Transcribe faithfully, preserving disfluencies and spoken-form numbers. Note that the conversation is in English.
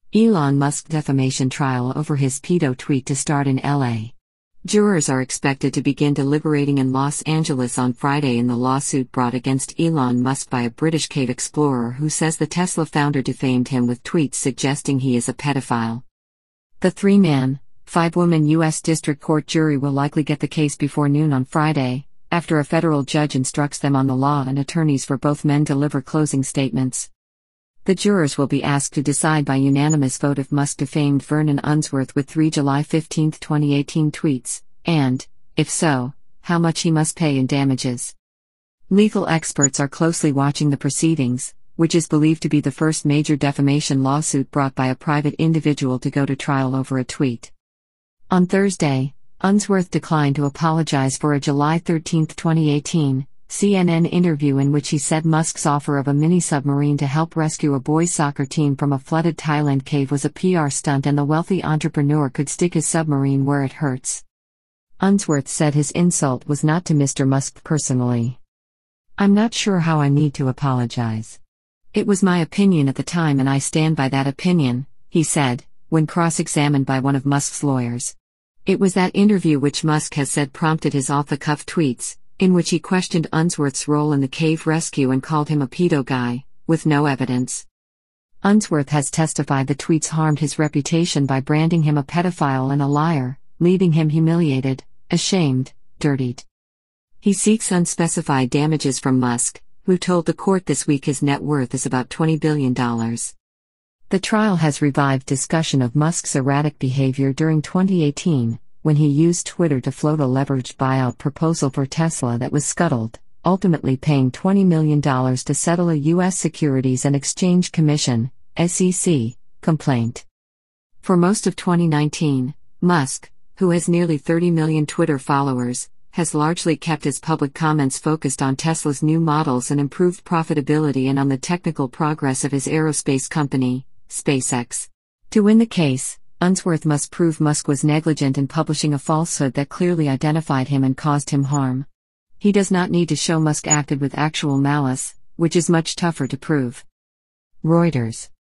Elon Musk defamation trial over his pedo tweet to start in L A. Jurors are expected to begin deliberating in Los Angeles on Friday in the lawsuit brought against Elon Musk by a British cave explorer who says the Tesla founder defamed him with tweets suggesting he is a pedophile. The three-man, five-woman U S District Court jury will likely get the case before noon on Friday, after a federal judge instructs them on the law and attorneys for both men deliver closing statements. The jurors will be asked to decide by unanimous vote if Musk defamed Vernon Unsworth with three July fifteenth twenty eighteen tweets, and, if so, how much he must pay in damages. Legal experts are closely watching the proceedings, which is believed to be the first major defamation lawsuit brought by a private individual to go to trial over a tweet. On Thursday, Unsworth declined to apologize for a July thirteenth twenty eighteen C N N interview in which he said Musk's offer of a mini-submarine to help rescue a boys' soccer team from a flooded Thailand cave was a P R stunt and the wealthy entrepreneur could stick his submarine where it hurts. Unsworth said his insult was not to Mister Musk personally. "I'm not sure how I need to apologize. It was my opinion at the time and I stand by that opinion," he said, when cross-examined by one of Musk's lawyers. It was that interview which Musk has said prompted his off-the-cuff tweets, in which he questioned Unsworth's role in the cave rescue and called him a pedo guy, with no evidence. Unsworth has testified the tweets harmed his reputation by branding him a pedophile and a liar, leaving him humiliated, ashamed, dirtied. He seeks unspecified damages from Musk, who told the court this week his net worth is about twenty billion dollars. The trial has revived discussion of Musk's erratic behavior during twenty eighteen, when he used Twitter to float a leveraged buyout proposal for Tesla that was scuttled, ultimately paying twenty million dollars to settle a U S Securities and Exchange Commission (S E C) complaint. For most of twenty nineteen, Musk, who has nearly thirty million Twitter followers, has largely kept his public comments focused on Tesla's new models and improved profitability and on the technical progress of his aerospace company, SpaceX. To win the case, Unsworth must prove Musk was negligent in publishing a falsehood that clearly identified him and caused him harm. He does not need to show Musk acted with actual malice, which is much tougher to prove. Reuters.